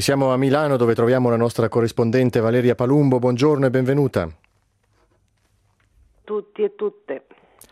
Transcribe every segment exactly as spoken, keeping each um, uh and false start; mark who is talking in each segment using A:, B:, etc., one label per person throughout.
A: Siamo a Milano dove troviamo la nostra corrispondente Valeria Palumbo. Buongiorno e benvenuta.
B: Tutti e tutte.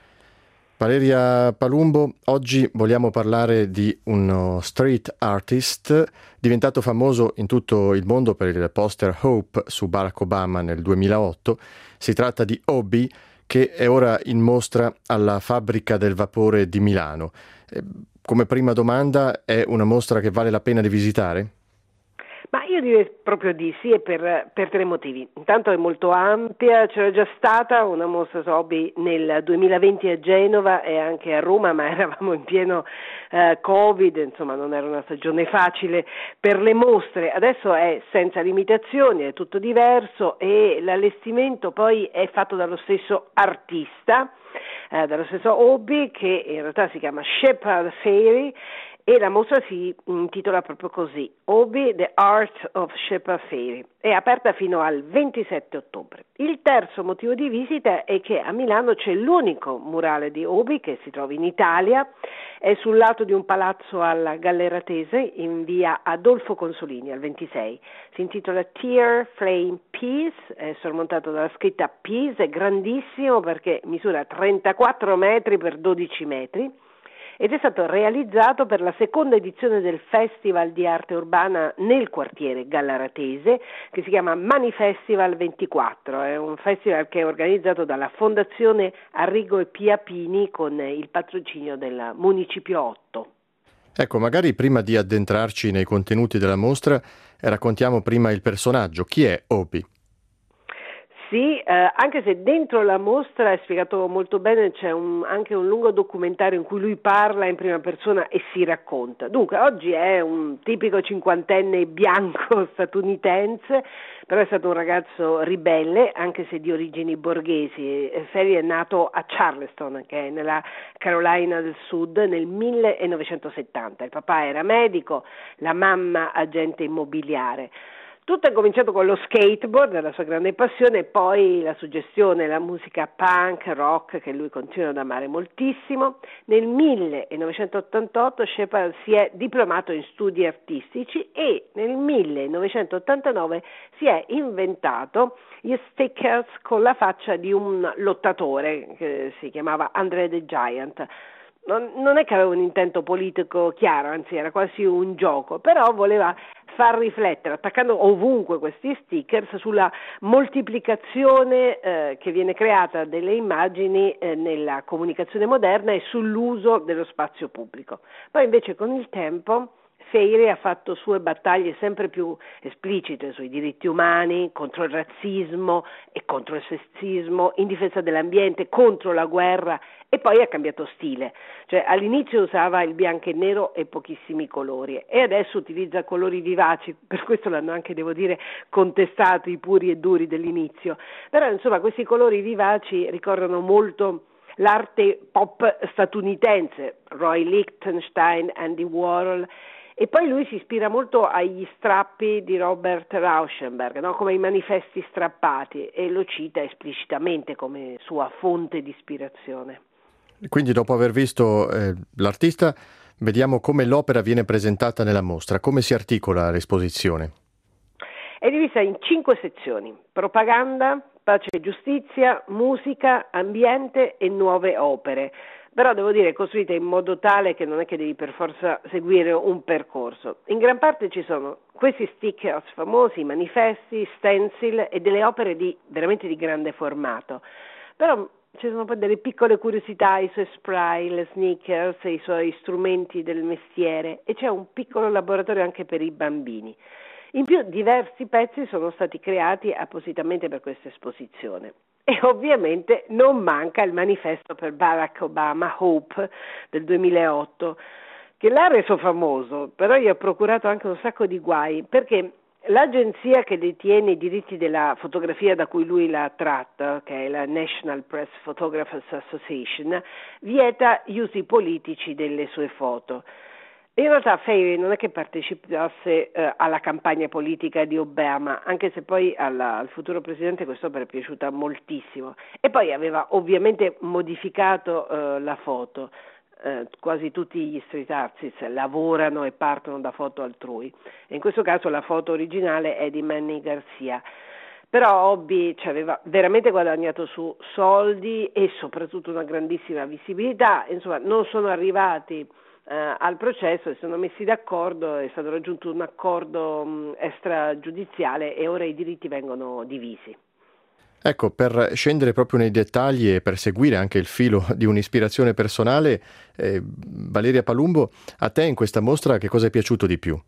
A: Valeria Palumbo, oggi vogliamo parlare di uno street artist diventato famoso in tutto il mondo per il poster Hope su Barack Obama nel duemilaotto. Si tratta di Obi, che è ora in mostra alla Fabbrica del Vapore di Milano. Come prima domanda, è una mostra che vale la pena di visitare?
B: Ma io direi proprio di sì, e per, per tre motivi. Intanto è molto ampia, c'era già stata una mostra su Obi nel duemilaventi a Genova e anche a Roma, ma eravamo in pieno eh, Covid, insomma non era una stagione facile per le mostre. Adesso è senza limitazioni, è tutto diverso e l'allestimento poi è fatto dallo stesso artista, eh, dallo stesso Obi, che in realtà si chiama Shepard Fairey. E la mostra si intitola proprio così, Obi, The Art of Shepard Fairey. È aperta fino al ventisette ottobre. Il terzo motivo di visita è che a Milano c'è l'unico murale di Obi che si trova in Italia, è sul lato di un palazzo alla Galleratese in via Adolfo Consolini al ventisei. Si intitola Tear Flame Peace, è sormontato dalla scritta Peace, è grandissimo perché misura trentaquattro metri per dodici metri. Ed è stato realizzato per la seconda edizione del Festival di Arte Urbana nel quartiere Galleratese, che si chiama Manifestival ventiquattro, è un festival che è organizzato dalla Fondazione Arrigo e Pia Pini con il patrocinio del Municipio otto.
A: Ecco, magari prima di addentrarci nei contenuti della mostra, raccontiamo prima il personaggio. Chi è Obi?
B: Sì, eh, anche se dentro la mostra è spiegato molto bene, c'è un, anche un lungo documentario in cui lui parla in prima persona e si racconta. Dunque, oggi è un tipico cinquantenne bianco statunitense, però è stato un ragazzo ribelle, anche se di origini borghesi. Fairey è nato a Charleston, che è nella Carolina del Sud, nel millenovecentosettanta. Il papà era medico, la mamma agente immobiliare. Tutto è cominciato con lo skateboard, la sua grande passione, e poi la suggestione, la musica punk, rock, che lui continua ad amare moltissimo. Nel millenovecentottantotto Shepard si è diplomato in studi artistici e nel millenovecentottantanove si è inventato gli stickers con la faccia di un lottatore che si chiamava Andre the Giant. Non, non è che aveva un intento politico chiaro, anzi era quasi un gioco, però voleva far riflettere, attaccando ovunque questi stickers, sulla moltiplicazione eh, che viene creata delle immagini eh, nella comunicazione moderna e sull'uso dello spazio pubblico. Poi invece con il tempo Fairey ha fatto sue battaglie sempre più esplicite sui diritti umani, contro il razzismo e contro il sessismo, in difesa dell'ambiente, contro la guerra, e poi ha cambiato stile. Cioè all'inizio usava il bianco e nero e pochissimi colori e adesso utilizza colori vivaci, per questo l'hanno anche, devo dire, contestato i puri e duri dell'inizio. Però insomma questi colori vivaci ricordano molto l'arte pop statunitense, Roy Lichtenstein, Andy Warhol. E poi lui si ispira molto agli strappi di Robert Rauschenberg, no? Come i manifesti strappati, e lo cita esplicitamente come sua fonte di ispirazione.
A: Quindi dopo aver visto eh, l'artista, vediamo come l'opera viene presentata nella mostra, come si articola l'esposizione.
B: È divisa in cinque sezioni: propaganda, pace e giustizia, musica, ambiente e nuove opere. Però devo dire costruite in modo tale che non è che devi per forza seguire un percorso. In gran parte ci sono questi stickers famosi, manifesti, stencil e delle opere di veramente di grande formato. Però ci sono poi delle piccole curiosità, i suoi spray, le sneakers, i suoi strumenti del mestiere, e c'è un piccolo laboratorio anche per i bambini. In più diversi pezzi sono stati creati appositamente per questa esposizione. E ovviamente non manca il manifesto per Barack Obama, Hope, del duemilaotto, che l'ha reso famoso, però gli ha procurato anche un sacco di guai, perché l'agenzia che detiene i diritti della fotografia da cui lui l'ha tratta, che è la National Press Photographers Association, vieta gli usi politici delle sue foto. In realtà Fairey non è che partecipasse eh, alla campagna politica di Obama, anche se poi alla, al futuro presidente quest'opera è piaciuta moltissimo, e poi aveva ovviamente modificato eh, la foto. eh, quasi tutti gli street artists lavorano e partono da foto altrui, e in questo caso la foto originale è di Manny Garcia. Però Hobby ci aveva veramente guadagnato su soldi e soprattutto una grandissima visibilità, insomma non sono arrivati eh, al processo, si sono messi d'accordo, è stato raggiunto un accordo mh, extragiudiziale e ora i diritti vengono divisi.
A: Ecco, per scendere proprio nei dettagli e per seguire anche il filo di un'ispirazione personale, eh, Valeria Palumbo, a te in questa mostra che cosa è piaciuto di più?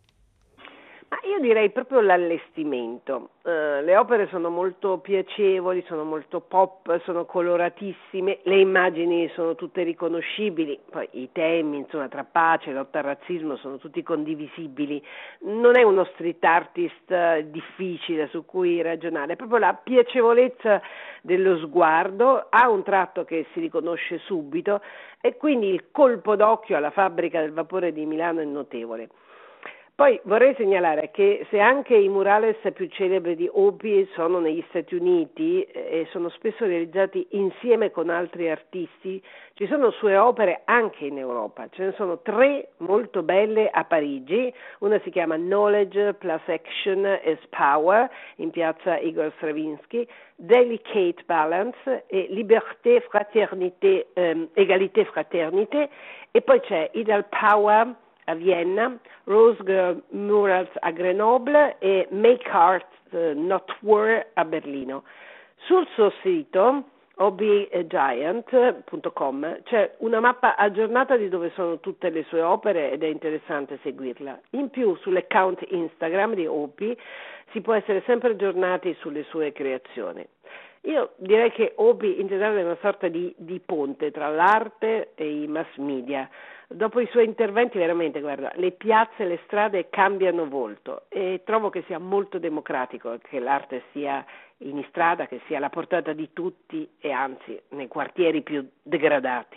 B: Ma io direi proprio l'allestimento. Uh, le opere sono molto piacevoli, sono molto pop, sono coloratissime, le immagini sono tutte riconoscibili, poi i temi, insomma, tra pace, lotta al razzismo sono tutti condivisibili. Non è uno street artist uh, difficile su cui ragionare, è proprio la piacevolezza dello sguardo, ha un tratto che si riconosce subito e quindi il colpo d'occhio alla fabbrica del vapore di Milano è notevole. Poi vorrei segnalare che se anche i murales più celebri di Hopi sono negli Stati Uniti e sono spesso realizzati insieme con altri artisti, ci sono sue opere anche in Europa. Ce ne sono tre molto belle a Parigi, una si chiama Knowledge plus Action is Power in piazza Igor Stravinsky, Delicate Balance e Liberté, Fraternité, ehm, Égalité, Fraternité, e poi c'è Ideal Power a Vienna, Rose Girl Murals a Grenoble e Make Art uh, Not War a Berlino. Sul suo sito hobby giant punto com c'è una mappa aggiornata di dove sono tutte le sue opere ed è interessante seguirla. In più sull'account Instagram di Hobby si può essere sempre aggiornati sulle sue creazioni. Io direi che Hobby in generale è una sorta di, di ponte tra l'arte e i mass media. Dopo i suoi interventi veramente, guarda, le piazze e le strade cambiano volto e trovo che sia molto democratico che l'arte sia in strada, che sia alla portata di tutti e anzi nei quartieri più degradati.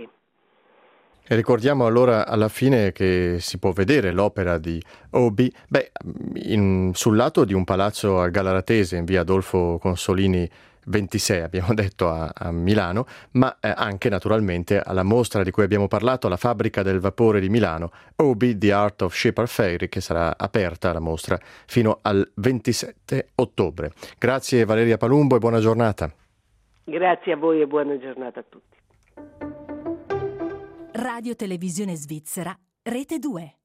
A: E ricordiamo allora alla fine che si può vedere l'opera di Hobby, beh, in, sul lato di un palazzo al Galaratese in via Adolfo Consolini ventisei, abbiamo detto, a, a Milano, ma eh, anche naturalmente alla mostra di cui abbiamo parlato, alla Fabbrica del Vapore di Milano, Hobby, The Art of Shepard Fairey, che sarà aperta la mostra fino al ventisette ottobre. Grazie Valeria Palumbo e buona giornata.
B: Grazie a voi e buona giornata a tutti.
C: Radio Televisione Svizzera, Rete due.